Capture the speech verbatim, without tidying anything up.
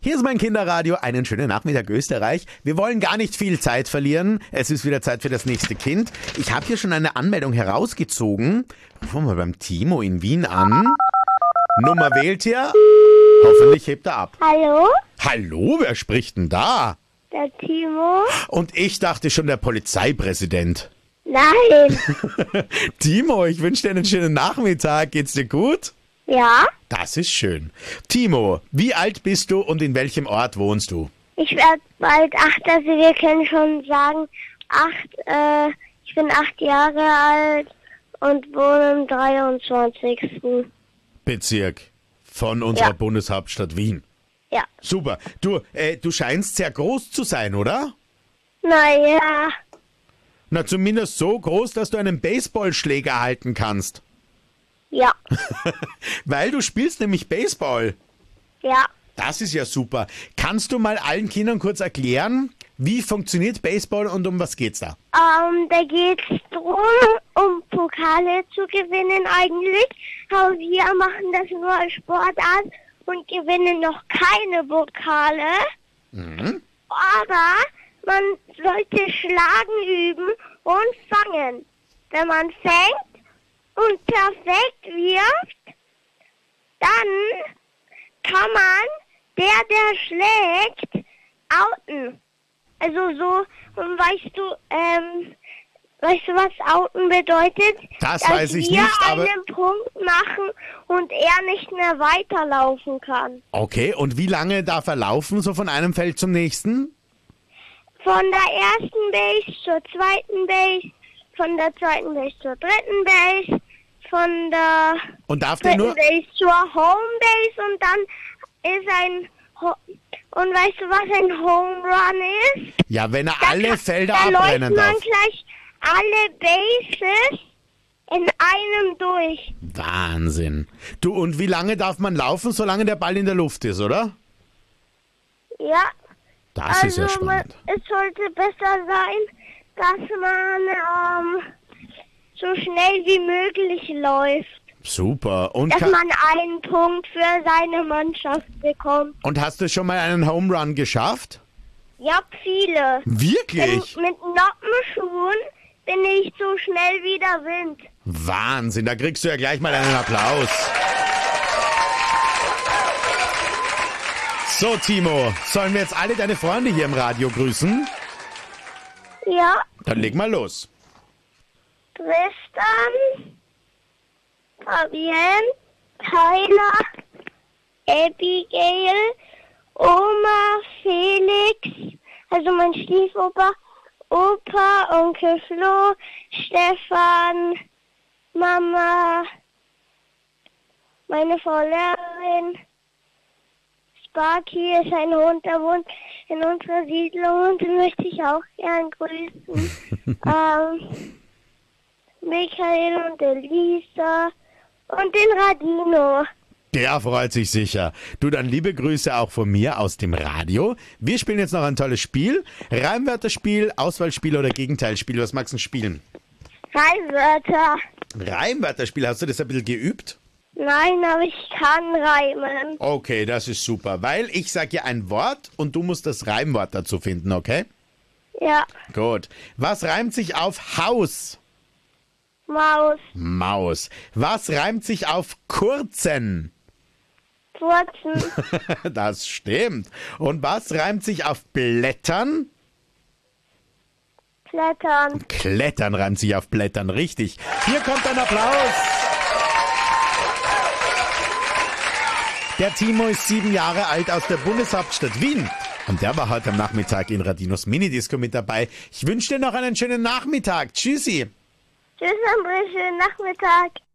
Hier ist mein Kinderradio. Einen schönen Nachmittag, Österreich. Wir wollen gar nicht viel Zeit verlieren. Es ist wieder Zeit für das nächste Kind. Ich habe hier schon eine Anmeldung herausgezogen. Rufen wir mal beim Timo in Wien an. Nummer wählt ihr. Hoffentlich hebt er ab. Hallo? Hallo, wer spricht denn da? Der Timo? Und ich dachte schon der Polizeipräsident. Nein. Timo, ich wünsche dir einen schönen Nachmittag. Geht's dir gut? Ja? Das ist schön. Timo, wie alt bist du und in welchem Ort wohnst du? Ich werde bald acht, also wir können schon sagen, acht, äh, ich bin acht Jahre alt und wohne im dreiundzwanzigsten Bezirk von unserer Ja. Bundeshauptstadt Wien. Ja. Super. Du, äh, du scheinst sehr groß zu sein, oder? Naja, Na, zumindest so groß, dass du einen Baseballschläger halten kannst. ja, Weil du spielst nämlich Baseball. ja. Das ist ja super. Kannst du mal allen Kindern kurz erklären, wie funktioniert Baseball und um was geht's da? Ähm, da geht's drum, um Pokale zu gewinnen eigentlich. Aber wir machen das nur als Sportart und gewinnen noch keine Pokale. Mhm. Aber man sollte Schlagen üben und fangen. Wenn man fängt und perfekt wirft, dann kann man der, der schlägt, outen. Also so, und weißt du, ähm, weißt du, was outen bedeutet? Das Dass weiß ich wir nicht, aber- einen Punkt machen und er nicht mehr weiterlaufen kann. Okay, und wie lange darf er laufen, so von einem Feld zum nächsten? Von der ersten Base zur zweiten Base, von der zweiten Base zur dritten Base, von der Und darf der dritten nur... Base zur Home Base und dann ist ein... Ho und weißt du, was ein Home Run ist? Ja, wenn er Da alle kann- Felder da abrennen läuft man darf. gleich alle Bases in einem durch. Wahnsinn. Du, und wie lange darf man laufen, solange der Ball in der Luft ist, oder? Ja, Das ist also ja man, spannend. es sollte besser sein, dass man ähm, so schnell wie möglich läuft. Super. Und, Dass ka- man einen Punkt für seine Mannschaft bekommt. und hast du schon mal einen Home Run geschafft? Ja, viele. Wirklich? Denn mit Noppenschuhen bin ich so schnell wie der Wind. Wahnsinn, da kriegst du ja gleich mal einen Applaus. So, Timo, sollen wir jetzt alle deine Freunde hier im Radio grüßen? Ja, Dann leg mal los. Tristan, Fabienne, Tyler, Abigail, Oma, Felix, also mein Stiefoper, Opa, Onkel Flo, Stefan, Mama, meine Frau Lehrerin, Sparky ist ein Hund, der wohnt in unserer Siedlung und den möchte ich auch gern grüßen. ähm, Michael und Elisa und den Radino. Der freut sich sicher. Du, dann liebe Grüße auch von mir aus dem Radio. Wir spielen jetzt noch ein tolles Spiel. Reimwörterspiel, Auswahlspiel oder Gegenteilspiel. Was magst du denn spielen? Reimwörter. Reimwörterspiel, hast du das ein bisschen geübt? Nein, aber ich kann reimen. Okay, das ist super, weil ich sage dir ein Wort und du musst das Reimwort dazu finden, okay? Ja, Gut. Was reimt sich auf Haus? Maus, Maus. Was reimt sich auf kurzen? Furzen, Das stimmt. Und was reimt sich auf Blättern? Klettern. Klettern reimt sich auf Blättern, richtig. Hier kommt ein Applaus. Der Timo ist sieben Jahre alt aus der Bundeshauptstadt Wien. Und der war heute am Nachmittag in Radinos Minidisco mit dabei. Ich wünsche dir noch einen schönen Nachmittag. Tschüssi. Tschüss, André, schönen Nachmittag.